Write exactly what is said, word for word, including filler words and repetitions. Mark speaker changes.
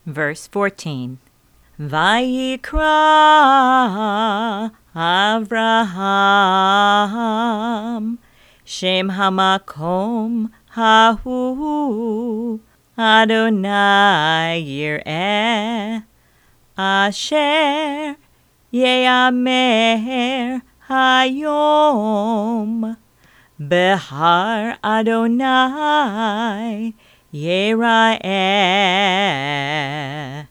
Speaker 1: Verse fourteen. Vayikra Avraham Shem Hamakom Hahu Adonai Yireh Asher Yeamer Hayom Behar Adonai Yera'eh.